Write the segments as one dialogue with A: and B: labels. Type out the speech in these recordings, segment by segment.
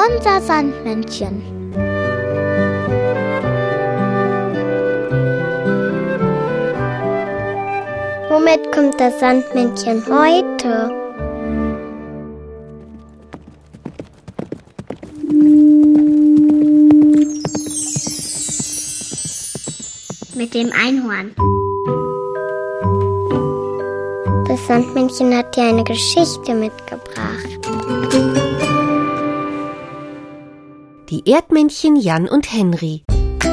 A: unser Sandmännchen. Womit kommt das Sandmännchen heute? Mit dem Einhorn. Das Sandmännchen hat dir eine Geschichte mitgebracht.
B: Die Erdmännchen Jan und Henry.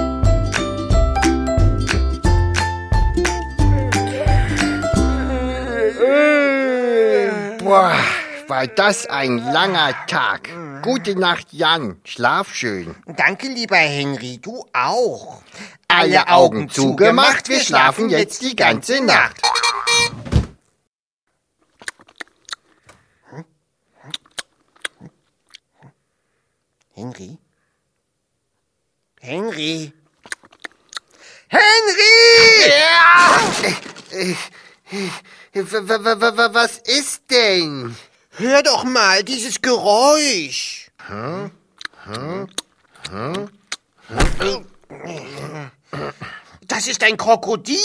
C: Boah, war das ein langer Tag. Gute Nacht, Jan. Schlaf schön.
D: Danke, lieber Henry, du auch.
C: Alle Augen zugemacht, wir schlafen jetzt die ganze Nacht.
D: Henry? Henry? Henry!
C: Ja! Was ist denn?
D: Hör doch mal dieses Geräusch. Das ist ein Krokodil.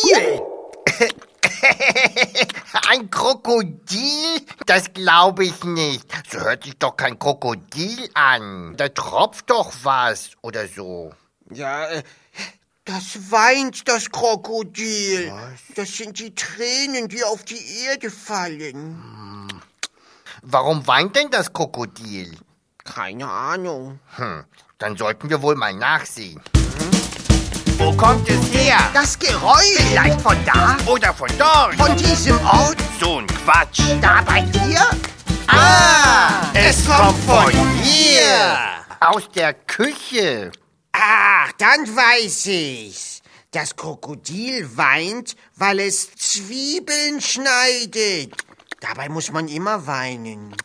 C: Ein Krokodil? Das glaube ich nicht. So hört sich doch kein Krokodil an. Da tropft doch was oder so.
D: Ja, das weint das Krokodil.
C: Was?
D: Das sind die Tränen, die auf die Erde fallen.
C: Warum weint denn das Krokodil?
D: Keine Ahnung.
C: Dann sollten wir wohl mal nachsehen. Wo kommt es her?
D: Das Geräusch.
C: Vielleicht von da oder von dort?
D: Von diesem Ort.
C: So ein Quatsch.
D: Da bei dir?
C: Es kommt von hier. Aus der Küche.
D: Ach, dann weiß ich's. Das Krokodil weint, weil es Zwiebeln schneidet. Dabei muss man immer weinen.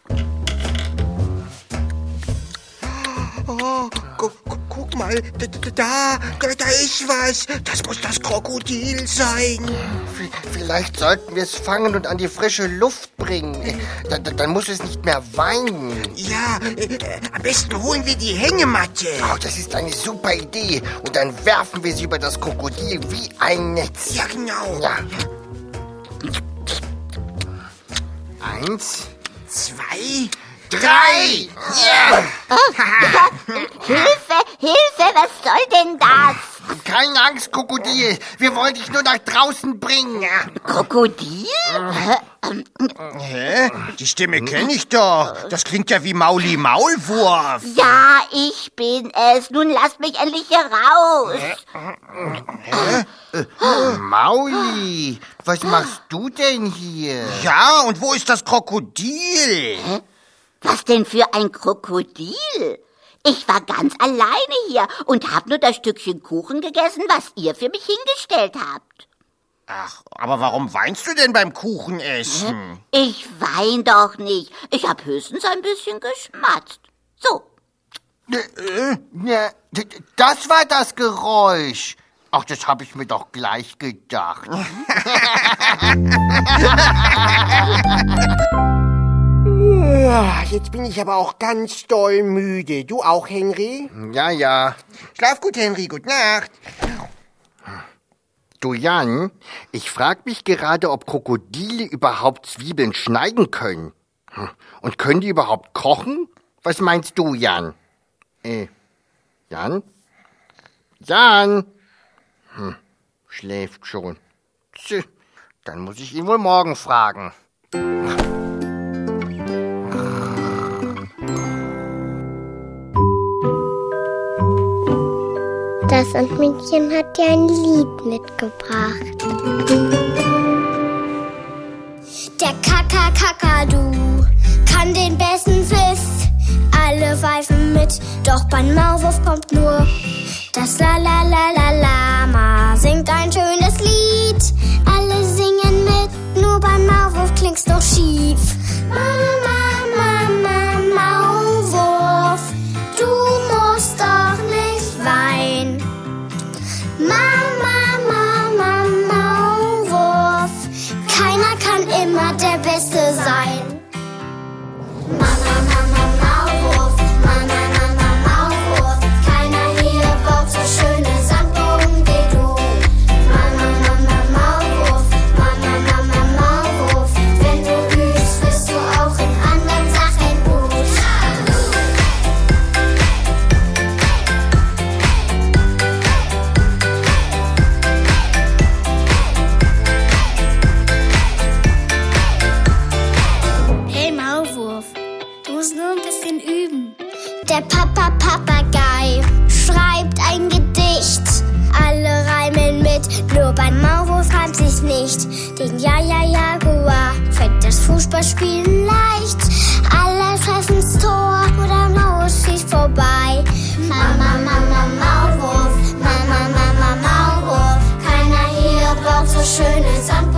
D: Oh, guck mal, da ist was. Das muss das Krokodil sein.
C: Vielleicht sollten wir es fangen und an die frische Luft bringen. Dann muss es nicht mehr weinen.
D: Ja, am besten holen wir die Hängematte.
C: Oh, das ist eine super Idee. Und dann werfen wir sie über das Krokodil wie ein Netz.
D: Ja, genau.
C: Ja. 1,
D: 2,
C: 3. Yeah.
A: Hilfe, was soll denn das?
C: Keine Angst, Krokodil. Wir wollen dich nur nach draußen bringen.
A: Krokodil?
D: Hä? Die Stimme kenne ich doch. Das klingt ja wie Mauli Maulwurf.
A: Ja, ich bin es. Nun lasst mich endlich hier raus.
C: Mauli, was machst du denn hier?
D: Ja, und wo ist das Krokodil?
A: Was denn für ein Krokodil? Ich war ganz alleine hier und habe nur das Stückchen Kuchen gegessen, was ihr für mich hingestellt habt.
D: Ach, aber warum weinst du denn beim Kuchenessen?
A: Ich wein doch nicht. Ich habe höchstens ein bisschen geschmatzt. So.
C: Das war das Geräusch. Ach, das habe ich mir doch gleich gedacht.
D: Jetzt bin ich aber auch ganz doll müde. Du auch, Henry?
C: Ja.
D: Schlaf gut, Henry. Gute Nacht.
C: Du Jan, ich frage mich gerade, ob Krokodile überhaupt Zwiebeln schneiden können. Und können die überhaupt kochen? Was meinst du, Jan? Jan? Jan? Schläft schon. Tch, dann muss ich ihn wohl morgen fragen.
A: Das Sandmännchen hat dir ein Lied mitgebracht.
E: Der Kakadu kann den besten Pfiff. Alle pfeifen mit, doch beim Maulwurf kommt nur das La-La-La-La-Lama. Singt ein schönes Lied, alle singen mit, nur beim Maulwurf klingt's doch schief. Mama, Maulwurf, du musst doch nicht weinen. Mama, Maulwurf, keiner kann immer der Beste sein. Mama, Maulwurf, Mama, Der Papagei schreibt ein Gedicht. Alle reimen mit, nur beim Maulwurf reimt sich's nicht. Den Jaguar fällt das Fußballspielen leicht. Alle treffen's Tor, nur der Maulwurf fliegt vorbei. Mama, Maulwurf, Mama, Maulwurf. Keiner hier baut so schöne Sand.